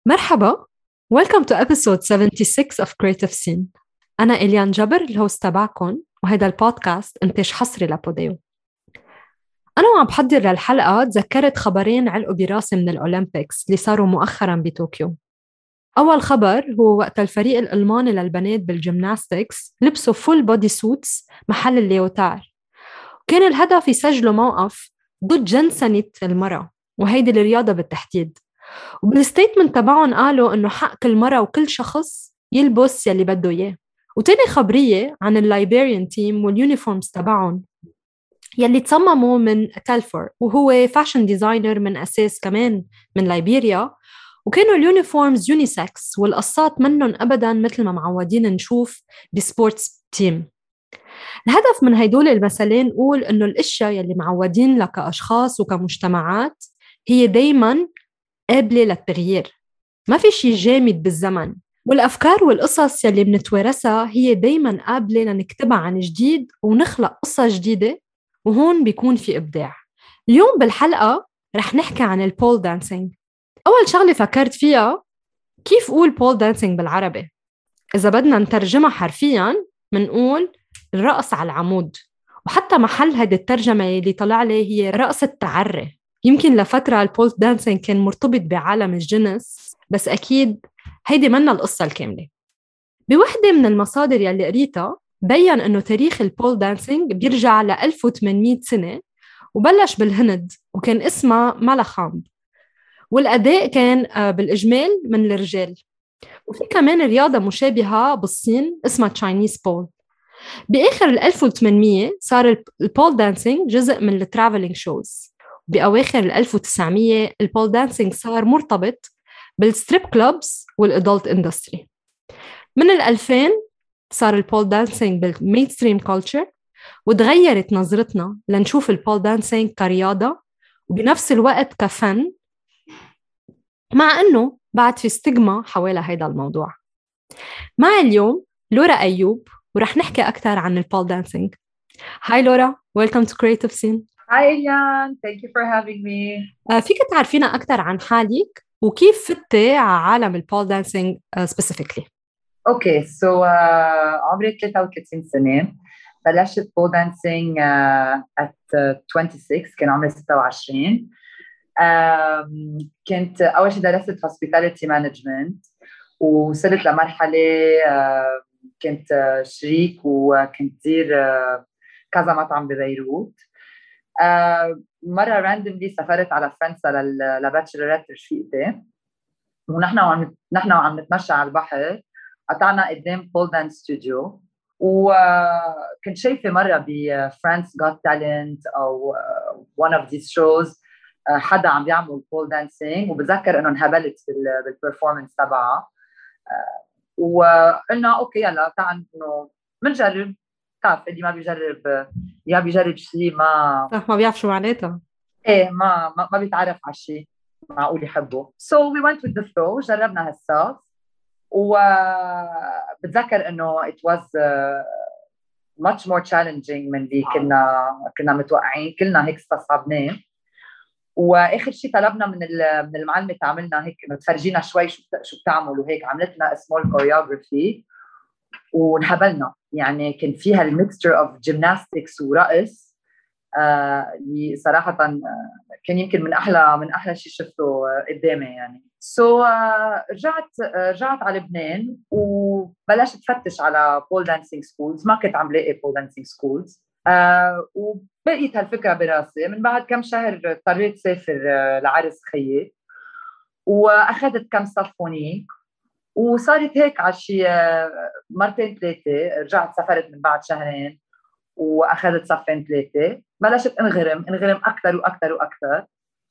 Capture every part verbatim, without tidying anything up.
مرحبا. Welcome to episode seventy-six of Creative Scene. أنا إليان جبر الهوست تبعكم، وهذا البودكاست إنتاج حصري لبوديو. أنا وعم بحضر للحلقة تذكرت خبرين علقوا براسي من الأولمبيكس اللي صاروا مؤخراً بطوكيو. أول خبر هو وقت الفريق الألماني للبنات بالجيمناستكس لبسوا فول بودي سوتس محل الليوتار، وكان الهدف يسجلوا موقف ضد جنسنة المرأة وهيدي الرياضة بالتحديد. وبالستيتمنت تبعهم قالوا إنه حق كل مرة وكل شخص يلبس يلي بده إياه. وتاني خبرية عن اللايبيريان تيم واليونيفورمز تبعهم يلي تصمموا من تالفور، وهو فاشن ديزاينر من أساس كمان من ليبيريا، وكانوا اليونيفورمز يونيسكس والقصات منهم أبداً مثل ما معودين نشوف بسبورتس تيم. الهدف من هيدول المثلين نقول إنه الأشياء يلي معودين لها كأشخاص وكمجتمعات هي دايماً قابلة للتغيير، ما في شي جامد بالزمن، والأفكار والقصص يلي بنتوارثها هي دايماً قابلة لنكتبها عن جديد ونخلق قصة جديدة، وهون بيكون في إبداع. اليوم بالحلقة رح نحكي عن البول دانسينج. أول شغلة فكرت فيها كيف أقول بول دانسينج بالعربي؟ إذا بدنا نترجمها حرفياً منقول الرقص على العمود، وحتى محل هذه الترجمة اللي طلع لي هي رقص التعري. يمكن لفترة البول دانسينج كان مرتبط بعالم الجنس، بس أكيد هيدي منا القصة الكاملة. بوحدة من المصادر يلي قريتها بيّن أنه تاريخ البول دانسينج بيرجع ل ألف وثمانمية سنة، وبلش بالهند وكان اسمها مالخامب، والأداء كان بالإجمال من الرجال. وفي كمان رياضة مشابهة بالصين اسمها تشاينيز بول. بآخر ال ألف وثمانمية صار البول دانسينج جزء من الترافلينج شوز. بأواخر ال ألف وتسعمية البول دانسينج صار مرتبط بالستريب كلوبز والادلت اندستري. من الألفين صار البول دانسينج بالمينستريم كولتشر، وتغيرت نظرتنا لنشوف البول دانسينج كرياضة وبنفس الوقت كفن، مع أنه بعد في ستيغما حوالي هيدا الموضوع. مع اليوم لورا أيوب، ورح نحكي أكتر عن البول دانسينج. هاي لورا, welcome to Creative Scene. Hi Elian, thank you for having me. uh, فيك تعرفينا أكتر عن حالك وكيف فتي على عالم البول دانسينج uh, specifically؟ Okay, so uh, عمري ثلاثة وثلاثين سنة. بلشت بول دانسينج uh, at uh, twenty-six، كان عمري ستة وعشرين. um, كنت أول شيء درست hospitality management، وصلت لمرحلة uh, كنت uh, شريك وكنت دير uh, كذا مطعم ببيروت. uh, مرة راندملي سافرت على فرنسا لباتشلرات رفيقتي، ونحن وعم نحن وعم نتمشى على البحر قطعنا قدام بول دانس ستوديو، وكنت شايفة مرة بفرانس جوت تالنت أو one of these shows حدا عم بيعمل بول دانسينج، وبتذكر إنه انهبلت بالبرفورمانس تبعها، وقلنا أوكي يلا تعال إنه بنجرب. تعرف اللي ما بيجرب يا بيجرب شيء ما صح، ما بيعرف شو معناتها. إيه ما ما, ما بيتعرف على شيء معقول يحبه. So we went with the flow، جربنا هالساس، وبتذكر انه it was uh, much more challenging من اللي كنا كنا متوقعين، كلنا هيك استصعبناه. واخر شيء طلبنا من من المعلمه تعملنا هيك انه تفرجينا شوي شو شو بتعمل، وهيك عملت لنا سمول choreography وانهبلنا. يعني كان فيها الميكستشر اوف جيمناستكس ورقص اللي uh, صراحه uh, كان يمكن من احلى من احلى شيء شفته uh, قدامي يعني. سو so, uh, رجعت uh, رجعت على لبنان وبلشت فتش على بول دانسينج سكولز. ما كنت عم لاقي بول دانسينج سكولز، وبقيت هالفكره براسي. من بعد كم شهر اضطريت سافر uh, لعرس خيي، واخذت كم صف هونيك، وصارت هيك على شيء uh, مرتين ثلاثه. رجعت سافرت من بعد شهرين واخذت صفين ثلاثه، بلشت انغرم انغرم اكثر واكثر واكثر،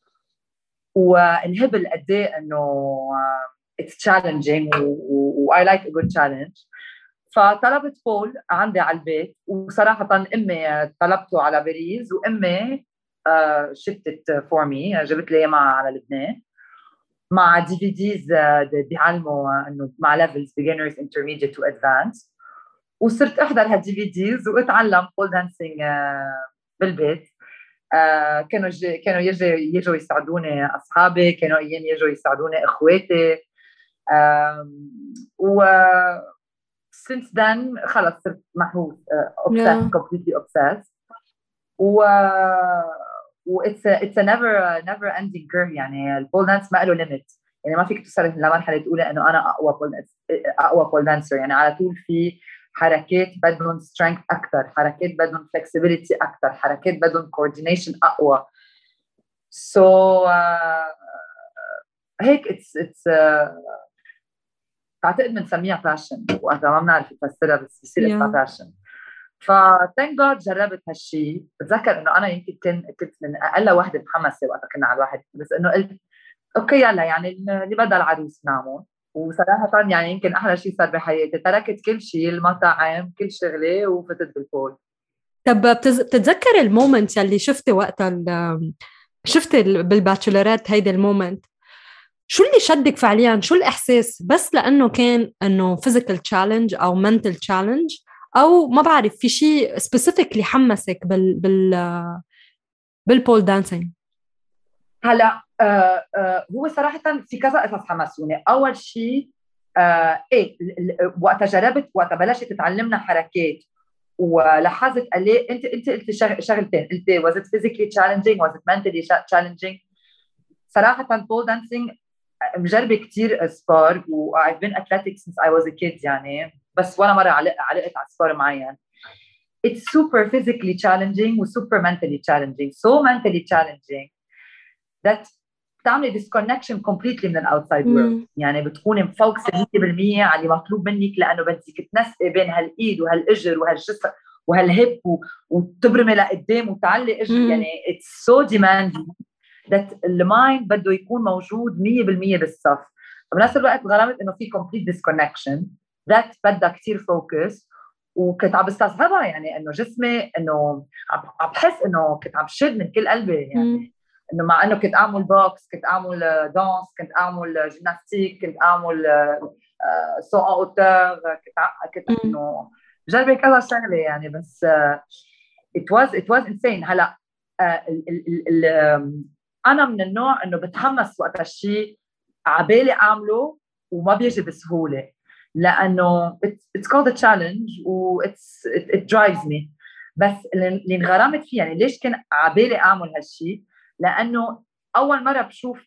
وانهبل قد ايه انه it's challenging و I like a good challenge. فطلبت بول عندي على البيت، وصراحه امي طلبته على باريس، وامي شفتت فور مي، جبت لي معها على لبنان مع دي في ديز بيعلموا انه مع ليفلز beginners intermediate to advanced، وصرت احضر هالدي في ديز واتعلم بول دانسينج بالبيت. آه كانوا كانوا يجوا يجوا يساعدوني اصحابي، كانوا ايام يجوا يساعدوني اخواتي. و since then خلص صرت محوس uh, obsessed Yeah. completely obsessed و و it's a, it's a never never ending journey. يعني البول دانس ما له ليميت، يعني ما فيك توصل لمرحله تقولي انه انا اقوى بول اقوى بول دانسر. يعني على طول في حركات بدهم strength اكثر، حركات بدهم flexibility اكثر، حركات بدهم coordination اقوى. so uh, هيك it's it's uh, بعتقد بنسميها passion، وقتها ما بنعرف نفسرها بس بصير اسمها Yeah. passion. ف thank God جربت هالشيء. بتذكر انه انا يمكن كنت من اقل واحده محمسه وقتها كنا على الواحد، بس انه قلت اوكي يلا يعني اللي بدها العروس نعمل. وصراحه يعني يمكن احلى شيء صار بحياتي، تركت كل شيء، المطاعم، كل شغلي، وفتت بالبول. طب بتز... بتتذكر المومنت يلي شفتي وقتها ال... شفتي بالباتشلرات هيدا المومنت، شو اللي شدك فعليا؟ شو الإحساس؟ بس لأنه كان إنه physical challenge أو mental challenge، أو ما بعرف في شيء specifically حمسك بال بال بالبول دانسينج؟ هلا آه آه هو صراحه في كذا قصص حمسوني. اول شيء آه ايه وقتها جربت، وقتها بلشت تتعلمنا حركات ولاحظت قال لي انت انت قلت شغلتين، قلت was it physically challenging was it mentally challenging. صراحه البول دانسينج مجربه كتير سبار و I've been athletic since I was a kid يعني، بس ولا مره علق علقت على سبار معين. It's super physically challenging و super mentally challenging. So mentally challenging that بتعملي disconnection completely من outside world. يعني بتكوني مفوكسه مية بالمية على اللي مطلوب منك، لانه بدك تنسقي بين هالايد وهالاجر وهالجسم وهالهب وتبرمي لقدام وتعلي اجر. يعني it's so demanding that المايند بده يكون موجود مية بالمية بالصف. بنفس الوقت غرامت انه في complete disconnection that بدها كتير فوكس. وكنت عم بستصعبها يعني انه جسمي انه عم بحس انه كنت عم بشد من كل قلبي يعني. انه مع انه كنت اعمل بوكس، كنت اعمل دانس، كنت اعمل جيمناستيك، كنت اعمل سو اوتور، كنت كنت انه جربي كذا شغله يعني. بس it was it was insane. هلا ال ال ال انا من النوع انه بتحمس وقت هالشيء عبالي اعمله وما بيجي بسهوله، لانه it's called a challenge و it's it, it drives me. بس اللي انغرمت فيه يعني ليش كان عبالي اعمل هالشيء، لانه اول مره بشوف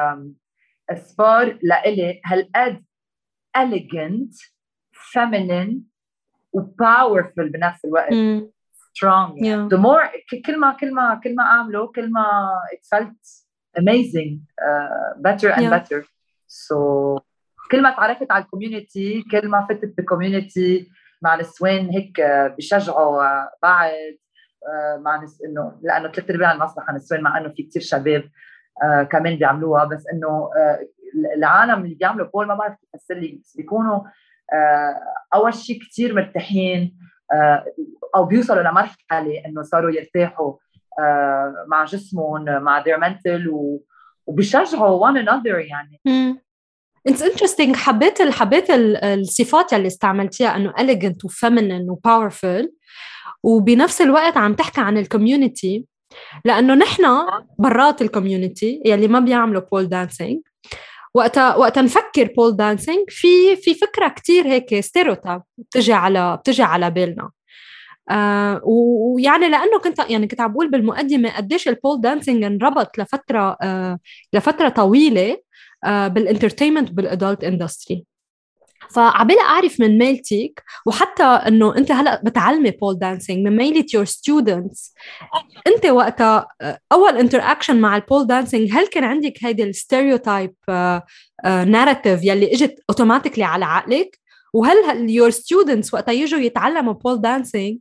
سبار لإلي هالقد elegant feminine و powerful بنفس الوقت. mm. strong يعني. yeah. the more كل ما كل ما كل ما اعمله كل ما it felt amazing uh, better and yeah. better. so كل ما تعرفت على الكوميونتي كل ما فتت بالكوميونتي مع النسوان هيك بيشجعوا بعض مع نس انه لانه ثلاث ارباع المسرح نسوان، مع انه في كثير شباب آه كمان بيعملوها. بس انه آه العالم اللي بيعملوا بول ما بعرف تفسر لي، بس بيكونوا آه اول شيء كثير مرتاحين آه او بيوصلوا لمرحله انه صاروا يرتاحوا آه مع جسمهم مع their mental وبيشجعوا one another يعني. mm. It's interesting. حبيت حبيت الصفات اللي استعملتيها انه elegant و feminine و powerful، وبنفس الوقت عم تحكي عن الكوميونتي، لأنه نحن برات الكوميونتي يلي ما بيعملوا بول دانسينج وقتا وقتا نفكر بول دانسينج في في فكرة كتير هيك ستيريوتايب بتجي على بتجي على بالنا. آه ويعني لأنه كنت يعني كنت عم بقول بالمقدمة قديش البول دانسينج انربط لفترة آه لفترة طويلة آه بالانترتينمنت بالادلت اندستري. فعبالي أعرف من ميلتك، وحتى أنه أنت هلأ بتعلمي بول دانسينج من ميلة your students، أنت وقتها أول انتراكشن مع البول دانسينج هل كان عندك هيدي الستيريوتايب ناراتيف يلي اجت اوتوماتيكلي على عقلك؟ وهل your students وقتها يجوا يتعلموا بول دانسينج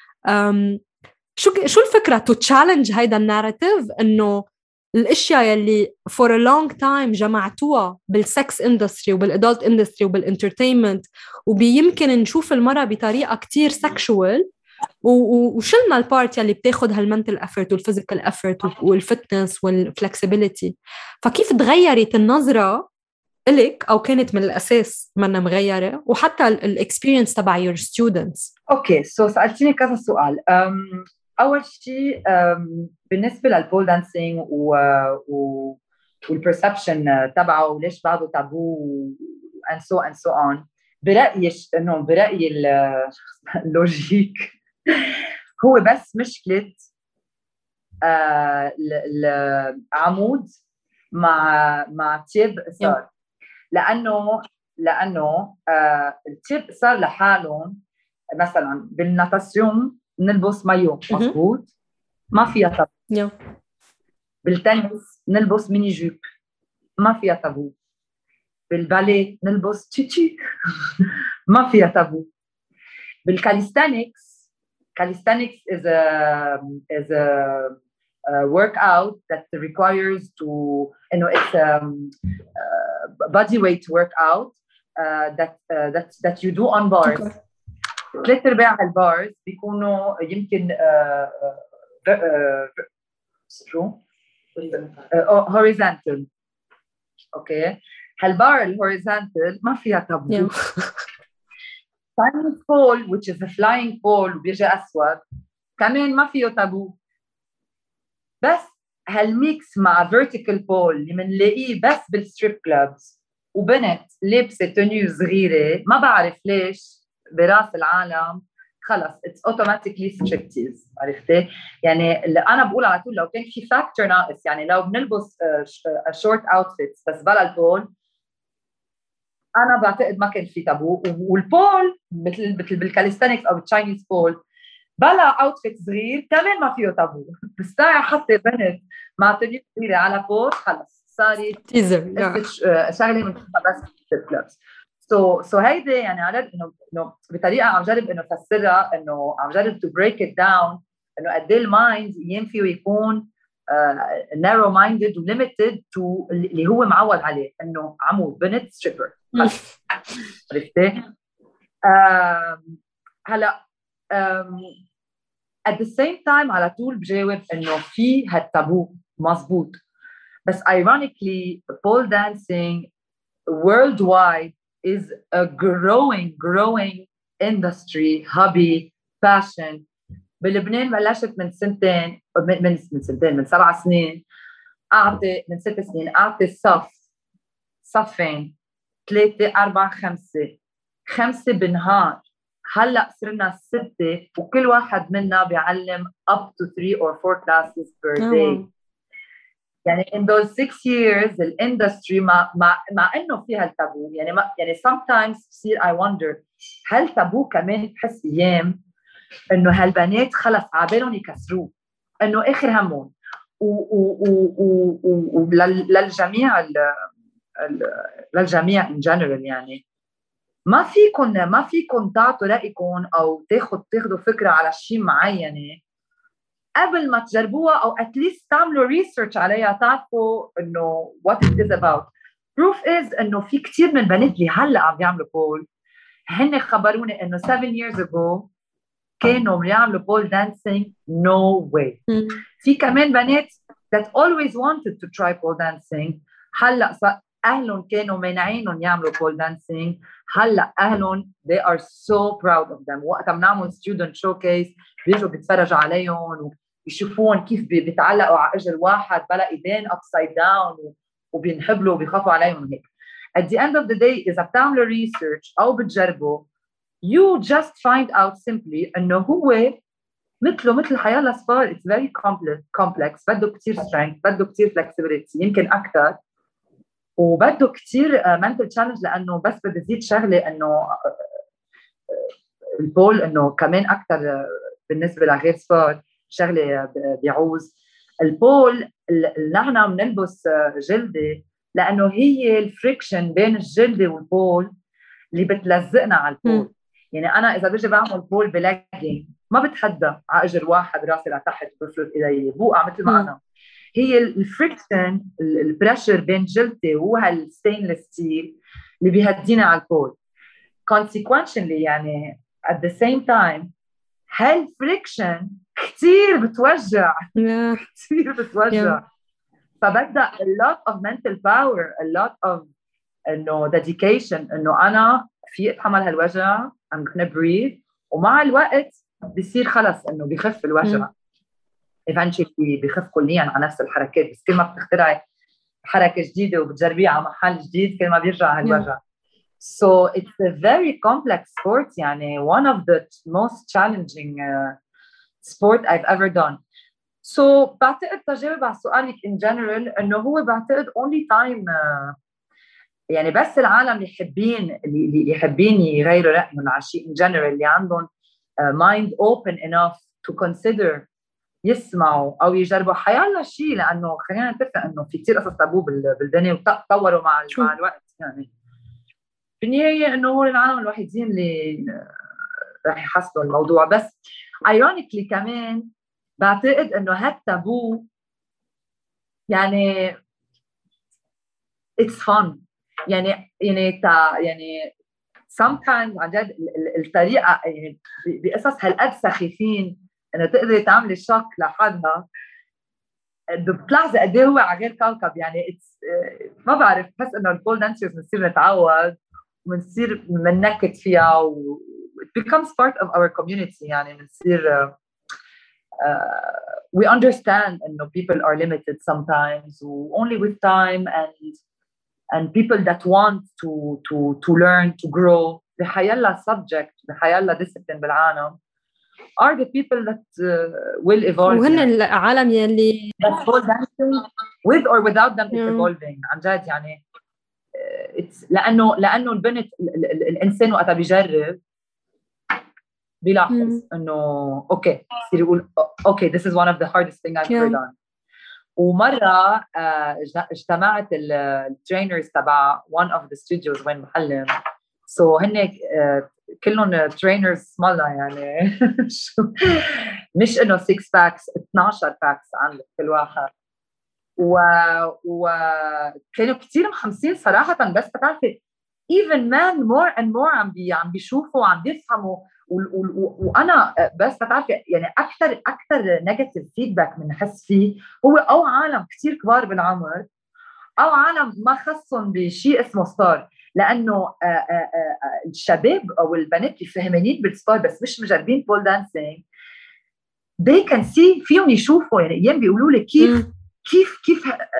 شو شو الفكرة to challenge هيدا الناراتيف إنه الاشياء يلي for a long time جمعتوها بالسكس اندستري وبالادلت اندستري وبالانترتينمنت، وبيمكن نشوف المرأة بطريقة كتير سكشوال، وشلنا البارت يلي بتاخد هالمنتل افورت والفيزيكال افورت والفتنس والفلكسبيليتي. فكيف تغيرت النظرة إلك أو كانت من الأساس منها مغيرة، وحتى الاكسبيرينس تبع your students؟ اوكي سو سألتيني كذا سؤال. um, أول شيء بالنسبة للبول دانسينج و... و... والبرسبشن تبعه وليش بعده تابو and so and so on. برأيي إنه برأيي اللوجيك هو بس مشكلة العمود مع مع تيب قصار. لأنه لأنه آه التيب قصار لحالهم مثلا بالناتاسيون نلبس مايو مظبوط ما فيها تابو. بالتنس نلبس ميني جيب ما فيها تابو. بالباليه نلبس تشيتشي ما فيها تابو. بالكاليستانكس calisthenics is a is a, a workout that requires to you know it's a um, uh, body weight workout uh, that uh, that that you do on bars. ثلاث ارباع البارز بيكونوا يمكن شو horizontal. اوكي هالبار الهوريزونتال ما فيها تابو. Chinese pole which is a flying pole وبيجي أسود كمان ما فيه تابو. بس هالميكس مع vertical pole اللي منلاقيه بس بالستريب كلابز وبنت لابسة تونيو صغيرة ما بعرف ليش براس العالم خلص it's automatically striptease. عرفتي يعني اللي أنا بقول على طول لو كان في factor ناقص يعني لو بنلبس short outfits بس بلا البول أنا بعتقد ما كان في تابو. والبول مثل مثل بالكاليستانكس أو بالتشاينيز بول بلا أوتفيت صغير كمان ما فيه تابو. بس تعي حتى بنت مع تونيو صغيرة على بول خلص صارت شغلة من بس الكلابس. سو سو هيدي يعني عرفت إنه إنه بطريقة عم جرب إنه فسرها إنه عم جرب to break it down إنه قد إيه المايند ينفي ويكون Uh, narrow minded و limited to اللي هو معود عليه إنه عمود بنت stripper. عرفتي؟ هلا at the same time على طول بجاوب إنه في هالتابو مزبوط. بس ironically pole dancing worldwide is a growing growing industry hobby passion. بلبنان بلشت من سنتين من من سنتين من سبع سنين أعطي من ست سنين أعطي صف صفين ثلاثة أربعة خمسة خمسة بالنهار. هلأ صرنا ستة وكل واحد منا بيعلم up to three or four classes per day. oh. يعني in those six years الإندستري مع مع مع إنه فيها التابو يعني ما يعني sometimes بصير I wonder هل تابو كمان بحس أيام إنه هالبنات خلص عبالهم يكسروه إنه آخر همهم وللجميع للجميع in general يعني ما فيكن ما فيكن تعطوا رأيكم أو تاخد تاخدوا فكرة على شيء معينة قبل ما تجربوها أو at least تعملوا research عليها تعرفوا إنه what it is about. proof is إنه في كتير من البنات اللي هلأ عم يعملوا بول هن خبروني إنه seven years ago كانوا بيعملوا بول dancing no way. في كمان بنات that always wanted to try pole dancing هلأ أهلهم كانوا مانعينهم يعملوا pole dancing هلأ أهلهم they are so proud of them. وقت بنعمل student showcase بيجوا بيتفرجوا عليهم ويشوفون كيف بيتعلقوا على أجر واحد بلا إيدين upside down وبينحبلوا وبيخافوا عليهم هيك. At the end of the day إذا بتعملوا research أو بتجربوا you just find out simply إنه هو مثله مثل حياة الأصفار it's very complex complex بده كتير strength بده كتير flexibility يمكن أكتر وبده كتير mental challenge لأنه بس بدي زيد شغلة إنه البول إنه كمان أكتر بالنسبة لغير سبورت شغلة بيعوز البول نحن بنلبس جلدة لأنه هي الفريكشن بين الجلدة والبول اللي بتلزقنا على البول. يعني أنا إذا بيجي بعمل بول بلاجين ما بتحدى على أجر واحد راسي لتحت بفرد إلي بوقع مثل ما أنا. هي الفريكشن البريشر بين جلدتي وهالستينلس ستيل اللي بيهدينا على البول. consequentially يعني at the same time هالفريكشن كتير بتوجع yeah. كتير بتوجع yeah. فبدأ a lot of mental power a lot of إنه dedication إنه أنا في أتحمل هالوجع I'm gonna breathe ومع الوقت بيصير خلص إنه بيخف الوجع mm. eventually بيخف كلياً على نفس الحركات. بس كل ما بتخترعي حركة جديدة وبتجربيها على محل جديد كل ما بيرجع هالوجع. So it's a very complex sport, يعني one of the most challenging uh, sport I've ever done. So بعتقد تجاوب على سؤالك in general إنه هو بعتقد only time uh, يعني بس العالم اللي يحبين اللي يحبين يغيروا رأيهم على شيء in general اللي عندهم uh, mind open enough to consider يسمعوا أو يجربوا حيالله شيء، لأنه خلينا نتفق إنه في كتير قصص تابو بالدنيا وتطوروا مع مع الوقت. يعني في النهاية إنه هو العالم الوحيدين اللي راح يحسنوا الموضوع. بس ironically كمان بعتقد إنه هالتابو يعني it's fun. يعني يعني تا يعني sometimes عن جد الطريقة يعني بقصص هالقد سخيفين إنه تقدري تعملي شوك لحدها بتلاحظي قد ايه هو على غير كوكب. يعني ما بعرف، بحس إنه البول دانسرز بنصير نتعود وبنصير مننكت فيها و it becomes part of our community. يعني بنصير uh, uh, we understand إنه people are limited sometimes و only with time and and people that want to to to learn to grow بحيالله subject بحيالله discipline بالعالم are the people that uh, will evolve. وهن يعني العالم يلي pole dancing with or without them is evolving عن جد. يعني uh, it's لأنه لأنه البنت ال ال الإنسان وقتها بيجرب بيلاحظ إنه أوكي يصير يقول أوكي this is one of the hardest thing I've ever done. ومرة اجتمعت الترينرز تبع one of the studios وين بحلم. so هن كلهم ترينرز سمالة يعني مش إنه six packs اثناشر packs عندك كل واحد. و وكانوا كتير محمسين صراحة. بس بتعرفي even men more and more عم بي عم بيشوفوا وعم بيفهموا. وأنا بس بتعرفي يعني أكثر أكثر نيجاتيف فيدباك من حس فيه هو أو عالم كتير كبار بالعمر أو عالم ما خصهم بشيء اسمه ستار. لأنه الشباب أو البنات اللي فهمانين بالستار بس مش مجربين بول دانسينج they can see فيهم يشوفوا. يعني أيام بيقولوا لي كيف كيف كيف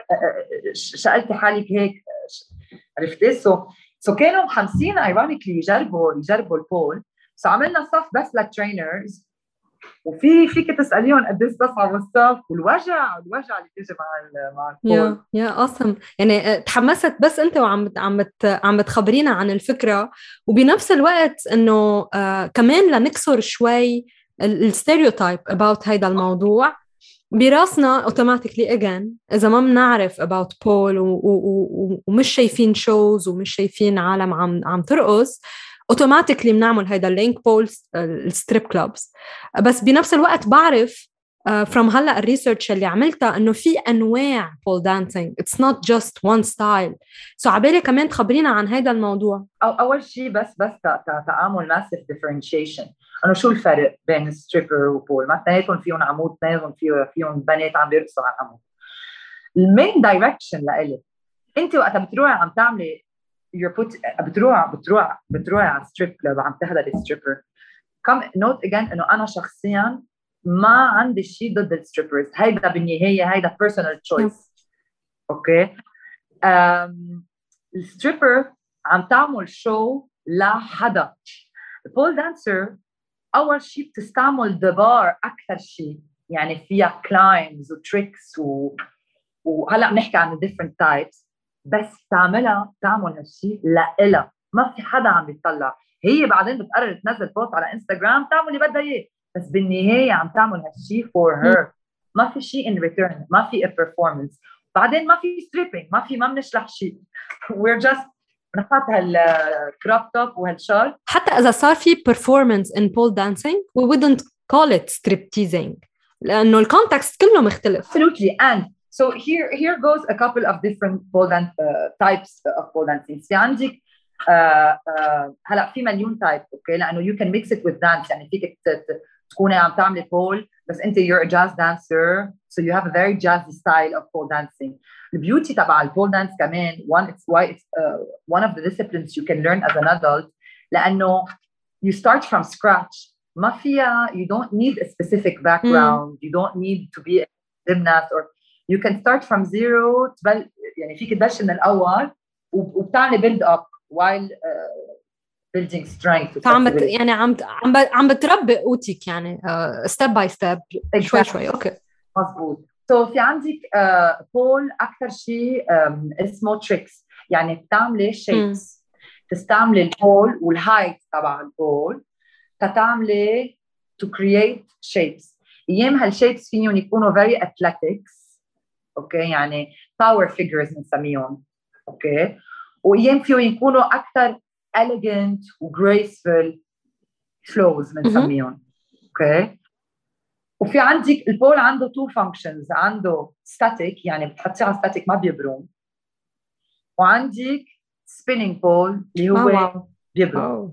شقلتي حالك هيك عرفتي. سو سو كانوا محمسين ironically يجربوا يجربوا البول. سو عملنا صف بس للترينرز وفي فيك تسأليهم قديش تصعب الصف والوجع الوجع اللي بيجي مع مع البول. يا يا أصلا يعني تحمست بس أنت وعم عم عم بتخبرينا عن الفكرة. وبنفس الوقت إنه آه كمان لنكسر شوي الستيريوتايب about هيدا الموضوع براسنا اوتوماتيكلي اجين. اذا ما بنعرف about بول ومش شايفين شوز ومش شايفين عالم عم عم ترقص اوتوماتيكلي بنعمل هيدا اللينك بولز الستريب كلوبز. بس بنفس الوقت بعرف uh, from هلا الريسيرش اللي عملتها انه في انواع بول دانسينج it's not just one style. سو عبالي كمان تخبرينا عن هيدا الموضوع. أو اول شيء بس بس تعامل massive differentiation انه شو الفرق بين ستريبر وبول. ما اثنيناتهم فيهم عمود، اثنيناتهم فيهم فيهم بنات عم بيرقصوا على العمود. المين دايركشن لإلك انت وقتها بتروحي عم تعملي you're put بتروح بتروح بتروح على ستريب كلوب عم تحضري ستريبر. كم نوت اجين انه انا شخصيا ما عندي شيء ضد الستريبرز. هيدا بالنهايه هيدا بيرسونال تشويس. اوكي الستريبر عم تعمل شو لحدا. البول دانسر اول شيء بتستعمل دبار اكثر شيء. يعني فيها كلايمز وتريكس و... وهلا بنحكي عن different types. بس تعملها تعمل هالشيء لإلها ما في حدا عم بيطلع. هي بعدين بتقرر تنزل بوست على انستغرام تعمل اللي بدها اياه بس بالنهايه عم تعمل هالشيء for her. ما في شيء in return. ما في a performance. بعدين ما في stripping. ما في ما بنشلح شيء. we're just بنحط هالكروب توب وهالشال. حتى اذا صار في performance in pole dancing we wouldn't call it stripteasing لانه الكونتكست كله مختلف. Absolutely. and so here here goes a couple of different pole dance uh, types of pole dancing. في عندك uh, uh, هلا في مليون تايب. اوكي لانه you can mix it with dance. يعني فيك تكوني عم تعملي pole بس انت you're a jazz dancer so you have a very jazzy style of pole dancing. The beauty تبع البول دانس كمان one it's why it's uh, one of the disciplines you can learn as an adult لانه you start from scratch. ما فيها you don't need a specific background. mm. You don't need to be a gymnast or you can start from zero. تبل يعني فيك تبلش من الأول وبتعني build up while uh, building strength. فعم بت... يعني عم عم ب... عم بتربي قوتك يعني ستيب باي ستيب شوي شوي. اوكي مظبوط. سو so, في عندك uh, بول اكثر شيء um, اسمه تريكس، يعني بتعملي شيبس، تستعملي البول والهايت تبع البول تتعملي to create shapes. ايام هالشيبس فيهم يكونوا very athletics، اوكي okay. يعني power figures بنسميهم، اوكي okay. وايام فيهم يكونوا اكثر elegant و graceful flows بنسميهم، اوكي okay. وفي عندك البول عنده two functions، عنده static يعني بتحطيه على static ما بيبرم، وعندك spinning pole اللي هو بيبرم.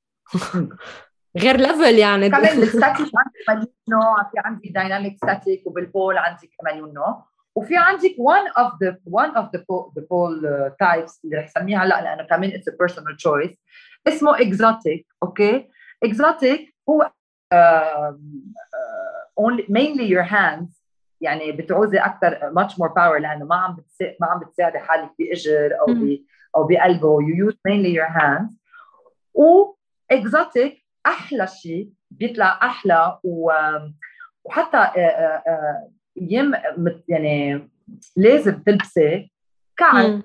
غير ليفل يعني. كمان الستاتيك عندك مليون نوع، في عندك دايناميك ستاتيك، وبالبول عندك مليون نوع، وفي عندك one of the one of the pole, the pole uh, types اللي رح سميها هلا لانه كمان it's a personal choice اسمه exotic. اوكي okay? exotic هو uh, uh, only mainly your hands، يعني بتعوزي اكثر much more power لانه ما عم بتسا... ما عم بتساعدي حالك باجر او ب او بقلبه، you use mainly your hands. و exotic احلى شيء بيطلع احلى و... وحتى يم يعني لازم تلبسي كعب.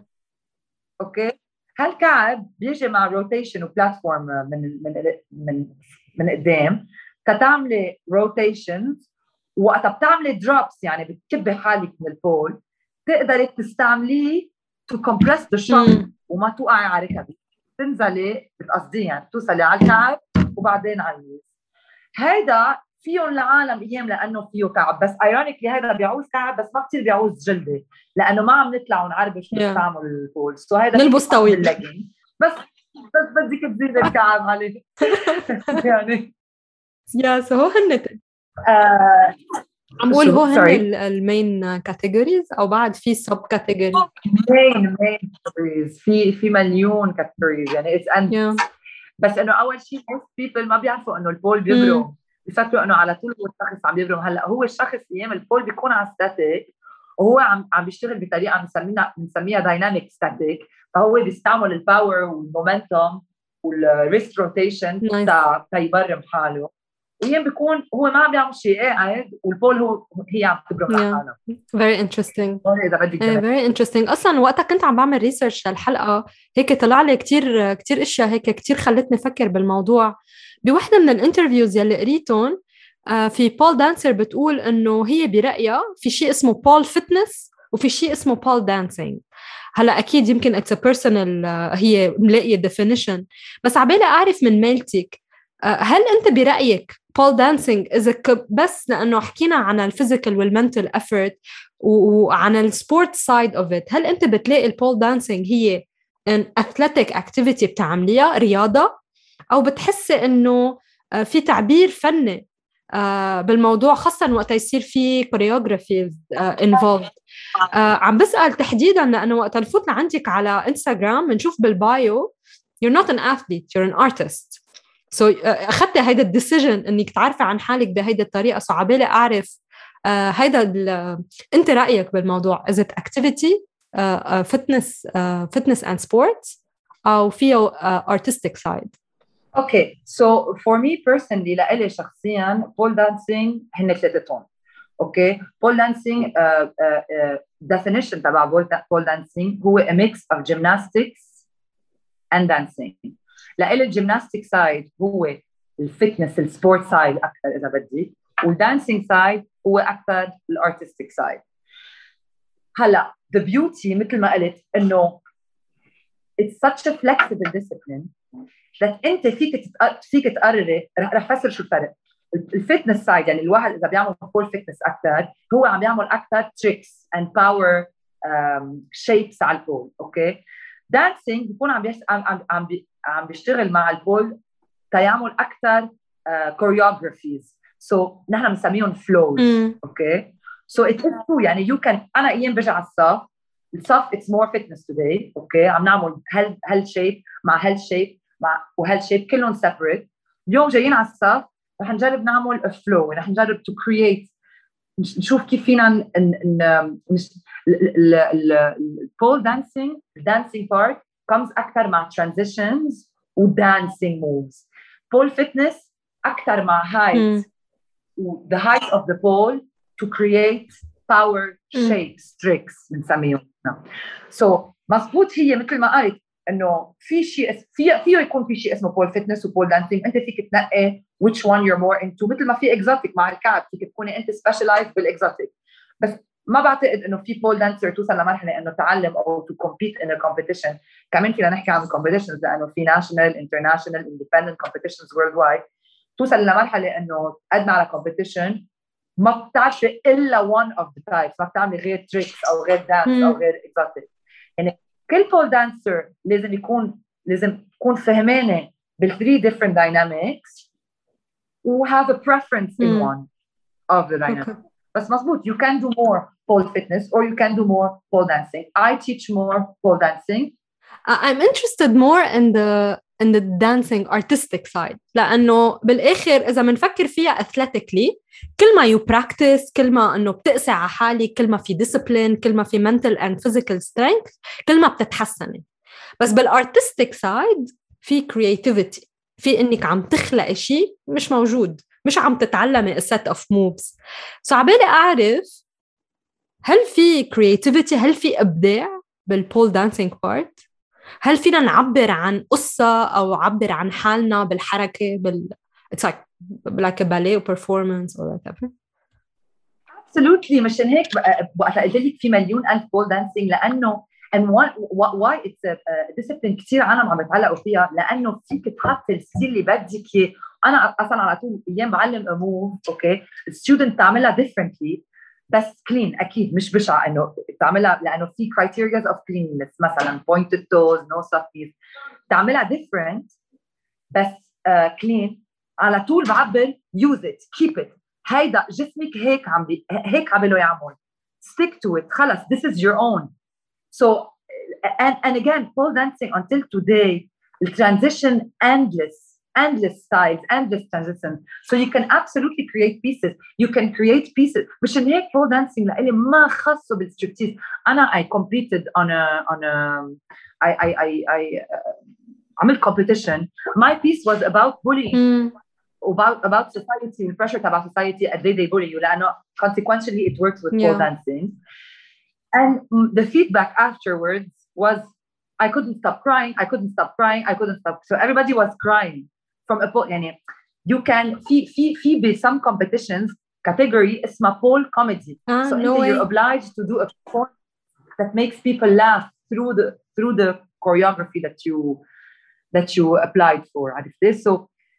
اوكي هالكعب بيجي مع روتيشن وبلاتفورم من من من من قدام تتعملي روتيشنز، وقت بتعملي دروبس يعني بتكبي حالك من البول تقدري تستعمليه تو كومبرس ذا شوك وما توقعي على ركبك، تنزلي بتقصدي يعني توصلي على الكعب وبعدين على اليد. هيدا فيهم العالم ايام لانه فيه كعب، بس ايرونيكلي هذا بيعوز كعب بس ما كثير بيعوز جلده لانه ما عم نطلع ونعربش yeah. نستعمل البول. سو هذا نلبس طويل بس بس بدك تزيد الكعب عليه يعني يا سو هو هن آه عم بقول هو هن المين كاتيجوريز او بعد في سب كاتيجوري؟ مين مين كاتيجوريز في في مليون كاتيجوريز يعني اتس اند yeah. بس انه اول شيء most people ما بيعرفوا انه البول بيبرم، بيفكروا انه على طول هو الشخص عم يبرم. هلا هو الشخص ايام البول بيكون على ستاتيك وهو عم عم بيشتغل بطريقه بنسميها بنسميها دايناميك ستاتيك، فهو بيستعمل الباور والمومنتوم والريست روتيشن تا يبرم حاله، وايام بيكون هو ما عم بيعمل شيء قاعد والبول هو هي عم تبرم لحالها. very interesting yeah, very interesting. اصلا وقتها كنت عم بعمل ريسيرش للحلقه هيك طلع لي كتير كتير اشياء هيك كتير خلتني افكر بالموضوع. بوحده من الانترفيوز يلي قريتهم في بول دانسر بتقول انه هي برايها في شيء اسمه بول فتنس وفي شيء اسمه بول دانسينج. هلا اكيد يمكن اتس بيرسونال هي ملاقيه definition، بس عبالي اعرف من ميلتك هل انت برايك بول دانسينج اذا بس لانه حكينا عن الفيزيكال والمنتال افورت وعن السبورت سايد اوف ات، هل انت بتلاقي البول دانسينج هي ان اثليتيك اكتيفيتي بتعمليها رياضه، او بتحسي انه في تعبير فني بالموضوع خاصه وقت يصير في كوريوغرافي انفولد؟ عم بسال تحديدا لانه وقت نفوت عندك على انستغرام بنشوف بالبايو you're not an athlete you're an artist. سو so, أخذت هيدا الديسيجن إنك تعرفي عن حالك بهيدا الطريقة. سو عبالي أعرف uh, هيدا أنت رأيك بالموضوع is it activity uh, uh, fitness uh, fitness and sports أو فيه uh, artistic side؟ Okay, so for me personally لإلي شخصياً pole dancing هن ثلاثتهم. Okay, pole dancing uh, uh, uh, definition تبع pole dancing هو a mix of gymnastics and dancing. لإلي الجيمناستيك سايد هو الفتنس السبورت سايد أكثر إذا بدي، والدانسينج سايد هو أكثر الارتستيك سايد. هلا the beauty مثل ما قلت إنه it's such a flexible discipline that أنت فيك فيك تقرري. رح رح فسر شو الفرق. الفتنس سايد يعني الواحد إذا بيعمل فول فتنس أكثر هو عم بيعمل أكثر tricks and power um, shapes على البول. أوكي دانسينج بيكون عم بيش عم عم عم بيشتغل مع البول تيعمل اكثر كوريوغرافيز، سو نحن بنسميهم فلوز. اوكي سو ات از ترو يعني يو كان انا ايام برجع على الصف الصف اتس مور فتنس توداي. اوكي عم نعمل هل هل شيب مع هل شيب مع وهل شيب كلهم سيبريت. اليوم جايين على الصف رح نجرب نعمل فلو، رح نجرب تو كرييت نشوف كيف فينا البول دانسينج الدانسينج بارت comes أكتر مع transitions و dancing moves. pole fitness أكتر مع height mm. و the height of the pole to create power shapes tricks بنسميهم. so مزبوط هي مثل ما قلت إنه في شيء في فيه يكون في شيء اسمه pole fitness و pole dancing. أنت فيك تنقي which one you're more into مثل ما في exotic مع الكعب فيك تكوني أنت specialized بالexotic. بس ما بعتقد إنه في pole dancer توصل لمرحلة إنه تعلم أو to compete in a competition. كمان فينا نحكي عن competitions لأنه في national, international, independent competitions worldwide. توصل لمرحلة إنه قدنا على competition ما بتعرفي إلا one of the types. ما بتعملي غير tricks أو غير dance أو غير exotic. يعني كل pole dancer لازم يكون لازم يكون فهمانة بال three different dynamics و have a preference in mm. one of the dynamics. Okay. بس مزبوط, you can do more pole fitness or you can do more pole dancing. I teach more pole dancing. I'm interested more in the in the dancing artistic side لأنه بالآخر إذا منفكر فيها athletically كل ما you practice كل ما إنه بتقسى على حالي كل ما في discipline كل ما في mental and physical strength كل ما بتتحسني. بس بالartistic side في creativity في إنك عم تخلق شيء مش موجود مش عم تتعلمي a set of moves. so عبالي أعرف هل في creativity هل في إبداع بالpole dancing part؟ هل فينا نعبر عن قصة أو عبر عن حالنا بالحركة بال it's like like a ballet or performance or whatever. Absolutely. مشان هيك وقت قلت لك في مليون ألف pole dancing لأنه and why why it's a discipline كتير عالم عم بتعلقوا فيها لأنه فيك تحطي الستيل اللي بدك إياه. أنا أصلاً على طول أيام بعلم a move أوكي الستودنت تعملها differently بس clean أكيد مش بشعة إنه تعملها لأنه في criteria of cleanliness مثلاً pointed toes no soft knees تعملها different بس uh, clean على طول بعبر use it keep it هيدا جسمك هيك عم بي هيك عبله يعمل stick to it خلص this is your own. So and and again pole dancing until today the transition endless endless styles endless transitions so you can absolutely create pieces you can create pieces مشان هيك pole dancing لإلي ما خصه بالستريبتيز. أنا I competed on a on a I I I I uh, عملت competition. My piece was about bullying mm. about about society the pressure about society as they they bully you لأنه consequentially it works with yeah. pole dancing and the feedback afterwards was I couldn't stop crying I couldn't stop crying I couldn't stop so everybody was crying from a pole يعني you can في في في ب some competitions category اسمها pole comedy ah, so no you're obliged to do a performance that makes people laugh through the through the choreography that you that you applied for عرفتي. so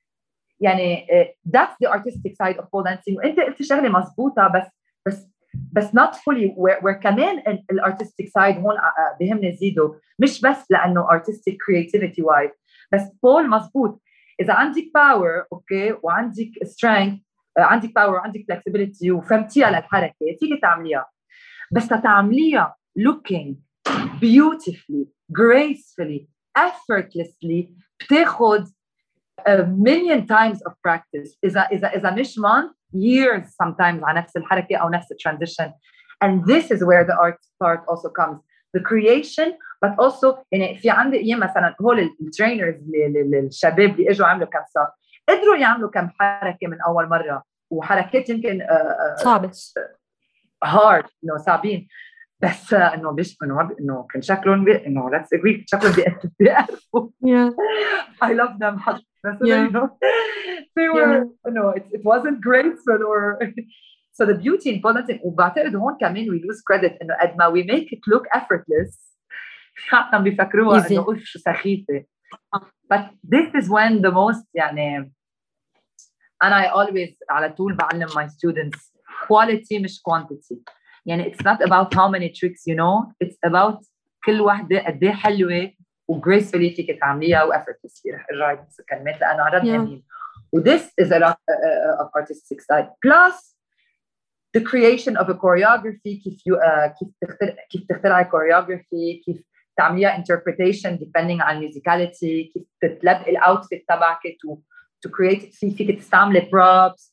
يعني uh, that's the artistic side of pole dancing. وانت قلت شغله مزبوطه بس بس بس not fully where, where كمان الارتستيك سايد هون بهمني زيده مش بس لانه artistic creativity wise بس بول مزبوط اذا عندك باور اوكي وعندك strength عندك باور وعندك flexibility وفهمتيها للحركه فيك تعمليها بس تعمليها looking beautifully gracefully effortlessly بتاخد a million times of practice إذا إذا إذا مش month years sometimes على نفس الحركة أو نفس transition. And this is where the art part also comes the creation but also يعني في عندي أيام مثلا هول الترينرز الشباب اللي إجوا عملوا كم صار قدروا يعملوا كم حركة من أول مرة وحركات يمكن صعبة hard إنه صعبين بس إنه بيش إنه إنه كان شكلهم إنه let's agree شكلهم بيعرفوا I love them حط بس yeah. you know they were yeah. you know it, it wasn't graceful or so the beauty in pole dancing وبعتقد هون كمان we lose credit إنه قد ما we make it look effortless حتى بيفكروها إنه أوف شو سخيفة but this is when the most يعني and I always على طول بعلم my students quality مش quantity يعني it's not about how many tricks you know it's about كل واحدة قد إيه حلوة وgracefully فيك تعمليها وeffortlessly رح ارجع بس كلمات لأنه عرضنا مين و this is a lot uh, of artistic side plus the creation of a choreography كيف you uh, كيف تخترع كيف تخترعي choreography كيف تعمليها interpretation depending on musicality كيف تتلبقي الاوتفيت تبعك to to create فيك تستعملي props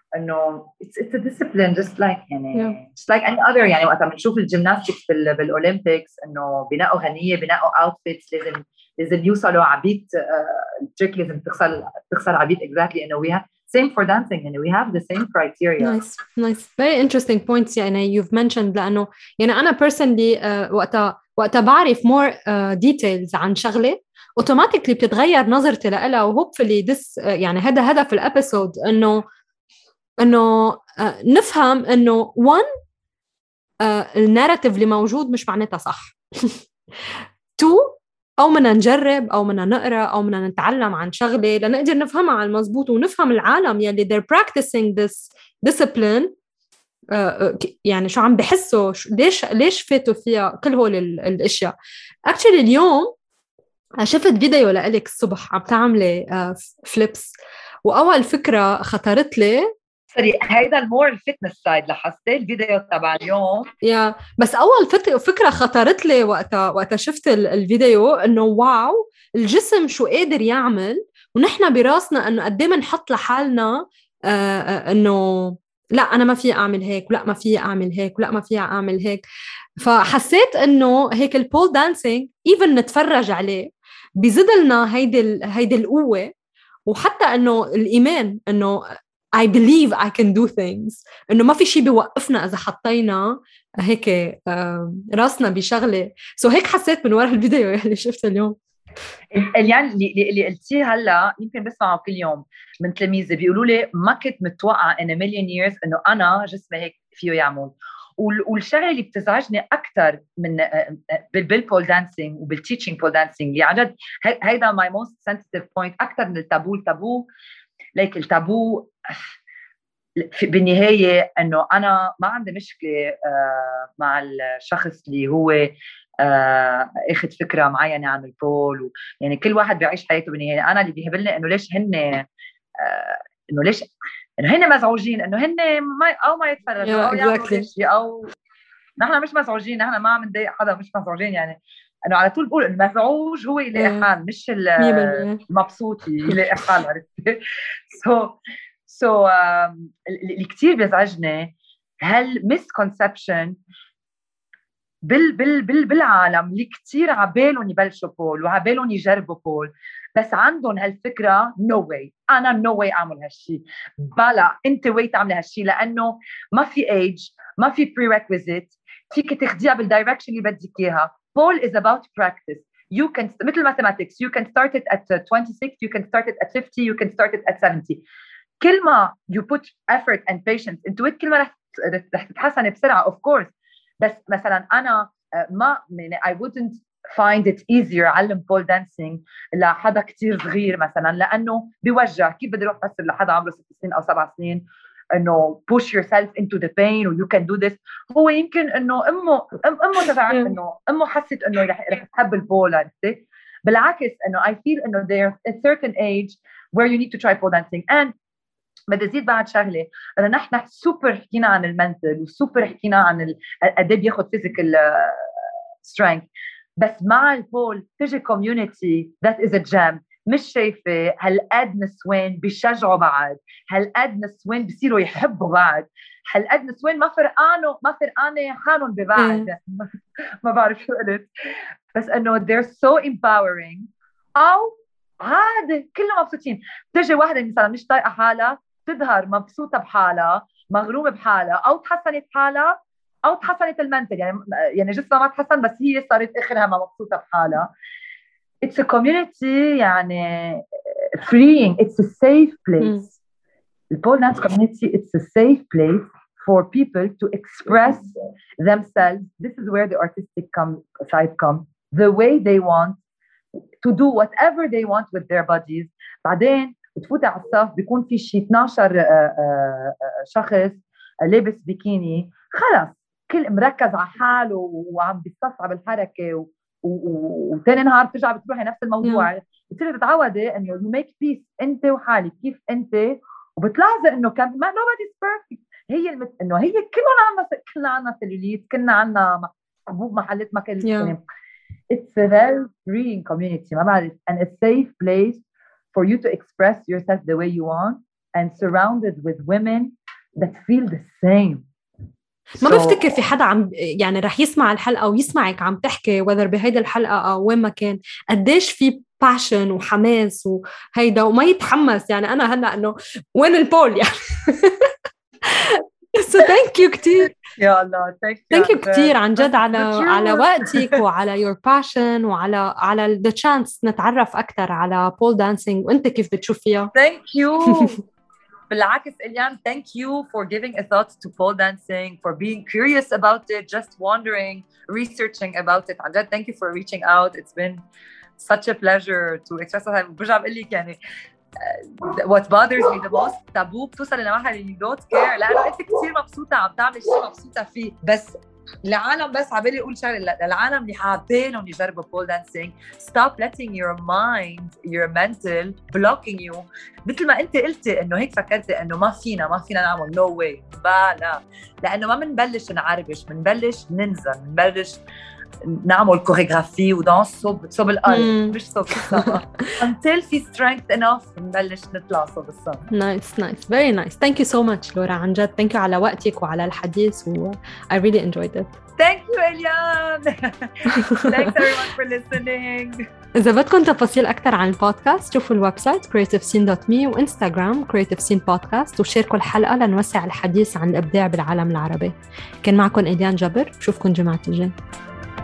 انه it's it's a discipline just like يعني yeah. just like any other. يعني وقت بنشوف الجيمناستكس بال بالاولمبيكس انه بناقوا غنيه بناقوا اوتفيتس لازم لازم يوصلوا عبيد التريك لازم تغسل تغسل عبيد exactly انه we have same for dancing and we have the same criteria. Nice, nice, very interesting points. يعني you've mentioned لأنه يعني أنا personally uh, وقتها وقتها بعرف more uh, details عن شغلة automatically بتتغير نظرتي لها و hopefully this uh, يعني هذا هدف الابيسود إنه إنه uh, نفهم إنه one uh, الناراتيف اللي موجود مش معناتها صح. two أو منا نجرب أو منا نقرأ أو منا نتعلم عن شغلة لنقدر نفهمها على المزبوط ونفهم العالم يلي they're practicing this discipline يعني شو عم بحسوا ليش ليش فاتوا فيها كل هول الأشياء. actually اليوم شفت فيديو لإلك الصبح عم تعملي فليبس وأول فكرة خطرت لي سوري هيدا المور الفتنس سايد لاحظتي الفيديو تبع اليوم يا بس اول فكره خطرت لي وقتها وقتها شفت الفيديو انه واو الجسم شو قادر يعمل ونحن براسنا انه قد ايه بنحط لحالنا آه انه لا انا ما في اعمل هيك ولا ما في اعمل هيك ولا ما في اعمل هيك. فحسيت انه هيك البول دانسينج ايفن نتفرج عليه بيزيد لنا هيدي هيدي القوه وحتى انه الايمان انه I believe I can do things إنه ما في شيء بيوقفنا إذا حطينا هيك راسنا بشغلة. سو so هيك حسيت من وراء الفيديو اللي شفته اليوم. يعني اللي اللي قلتيه هلا يمكن بسمعه كل يوم من تلاميذي بيقولوا لي ما كنت متوقعة in a million years إنه أنا جسمي هيك فيه يعمل. والشغله اللي بتزعجني اكثر من بالبول دانسينج وبالتيتشينج بول دانسينج اللي عن جد هيدا ماي موست سنسيتيف بوينت اكثر من التابو. التابو ليك التابو بالنهايه انه انا ما عندي مشكله مع الشخص اللي هو اخذ فكره معينه عن البول يعني كل واحد بيعيش حياته بالنهايه. انا اللي بيهبلني انه ليش هن انه ليش انه هن مزعوجين انه هن ما او ما يتفرجوا او يعملوا شيء او نحن مش مزعوجين. نحن ما عم نضايق حدا مش مزعوجين يعني انه على طول بقول المزعوج هو يلاقي حال مش المبسوط يلاقي حال عرفتي. سو سو اللي كثير بيزعجني هل مسكونسبشن بال بال بال بالعالم اللي كثير عبالهم يبلشوا بول وعبالهم يجربوا بول بس عندهم هالفكره نو no واي انا نو no واي اعمل هالشيء. بلا انت واي تعمل هالشيء لانه ما في ايج ما في prerequisite فيك تاخديها بالدايركشن اللي بدك اياها. Pole is about practice. You can مثل mathematics you can start it at twenty-six you can start it at fifty you can start it at seventy. كل ما you put effort and patience into it كل ما رح رح تتحسن بسرعه of course. بس مثلا انا ما I wouldn't find it easier علم pole dancing لحدا كتير صغير مثلا لانه بيوجع. كيف بدي اروح افسر لحدا عمره ست سنين او سبع سنين انه push yourself into the pain و you can do this. هو يمكن انه امه امه تبعت انه امه حست انه رح رح تحب البول عرفتي. بالعكس انه I feel انه there's a certain age where you need to try pole dancing. and بدي أزيد بعد شغلة أنا نحن سوبر حكينا عن المنتل وسوبر حكينا عن قد ايه بياخد physical strength بس مع البول تجي community that is a jam. مش شايفة هالقد نسوان بيشجعوا بعض هالقد نسوان بيصيروا يحبوا بعض هالقد نسوان ما فرقانوا ما فرقانة حالهم ببعض. ما بعرف شو قلت بس أنه they're so empowering أو عادي كلهم مبسوطين. تجي واحدة مثلا مش طايقة حالها تظهر مبسوطة بحالها مغرومة بحالها أو تحسنت حالها أو تحسنت المنتل يعني يعني جسمها ما تحسن بس هي صارت آخرها ما مبسوطة بحالها. It's a community يعني freeing. It's a safe place. The pole dance community it's a safe place for people to express themselves. This is where the artistic come, side comes the way they want to do whatever they want with their bodies. بعدين بتفوت على الصف بيكون في شيء اثناشر شخص لابس بيكيني خلص كل مركز على حاله وعم بيستصعب الحركة وثاني نهار بترجع بتروحي نفس الموضوع. بتصيري تتعودي انه you make peace انت وحالك كيف انت وبتلاحظي انه كان ما nobody's perfect. هي المت... انه هي كلنا عنا كلنا عنا سلوليت كلنا عنا حبوب محلات ما كل يعني it's a very freeing community ما بعرف and a safe place for you to express yourself the way you want and surrounded with women that feel the same. ما so, بفتكر في حدا عم يعني رح يسمع الحلقة ويسمعك عم تحكي وذر بهيدا الحلقة أو وين ما كان قديش في passion وحماس وهيدا وما يتحمس. يعني أنا هلأ إنه وين البول يعني. so thank you كتير. يا الله thank you. thank you كتير عن جد على على وقتك وعلى your passion وعلى على the chance نتعرف أكتر على pole dancing وأنت كيف بتشوفيها. thank you. بالعكس إليان, thank you for giving a thought to pole dancing, for being curious about it, just wondering, researching about it. عن جد thank you for reaching out. It's been such a pleasure to express myself. برجع بقول لك يعني uh, what bothers me the most تابو بتوصل لمرحلة you don't care لأنه أنت كتير مبسوطة عم تعمل شيء مبسوطة فيه, بس العالم بس عبالي يقول شغله العالم اللي حابينهم يجربوا pole dancing stop letting your mind your mental blocking you. مثل ما انت قلتي انه هيك فكرتي انه ما فينا ما فينا نعمل no way بلا, لانه ما منبلش نعربش, منبلش ننزل, منبلش نعمل كوريغرافي ودانس صوب صوب القلب مش صوب السما until في strength enough نبلش نطلع صوب السما. nice nice very nice. thank you so much لورا عن جد. thank you على وقتك وعلى الحديث و I really enjoyed it. thank you إليان. thanks everyone for listening. إذا بدكم تفاصيل أكتر عن البودكاست شوفوا الويب سايت creative scene dot me وإنستغرام creative scene podcast وشاركوا الحلقة لنوسع الحديث عن الإبداع بالعالم العربي. كان معكم إليان جبر, بشوفكم جمعة الجاي.